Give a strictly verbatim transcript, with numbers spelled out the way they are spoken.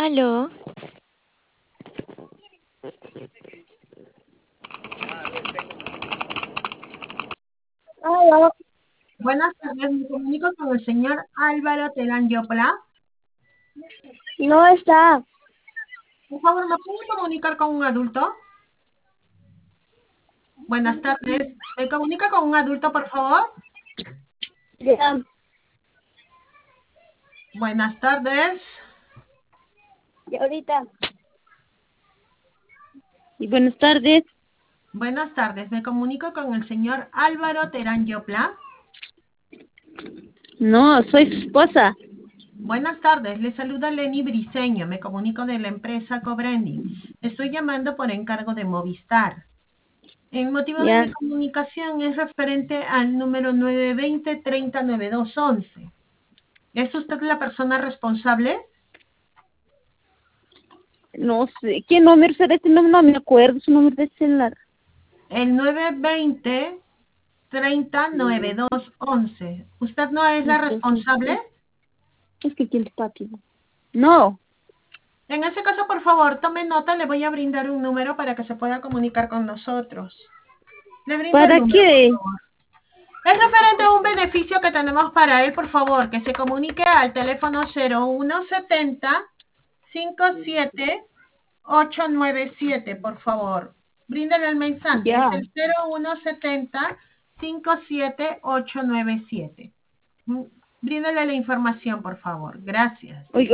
Aló, Aló, Buenas tardes, me comunico con el señor Álvaro Terán Yopla. no está. Por favor, ¿me puede comunicar con un adulto? Buenas tardes, ¿me comunica con un adulto, por favor? Ya, Buenas tardes. y ahorita. y buenas tardes. Buenas tardes, me comunico con el señor Álvaro Terán Yopla. No, soy su esposa. Buenas tardes, le saluda Lenny Briseño, me comunico de la empresa Cobranding. Estoy llamando por encargo de Movistar. El motivo de Ya. mi comunicación es referente al número nueve dos cero, tres cero nueve dos once. ¿Es usted la persona responsable? No sé, ¿qué número será este? No, no me acuerdo su número de celular. El nueve dos cero, tres cero nueve dos once. ¿Usted no es la Entonces, responsable? es que quién está aquí. No, En ese caso, por favor, tome nota, le voy a brindar un número para que se pueda comunicar con nosotros. Le brindo el ¿para número, por qué? favor. Es referente a un beneficio que tenemos para él, por favor, que se comunique al teléfono cero uno setenta, cincuenta y siete, ochocientos noventa y siete, por favor. Bríndale el mensaje, es Ya. el cero uno setenta, cincuenta y siete, ochocientos noventa y siete. Mm, Bríndale la información, por favor. Gracias. Oiga,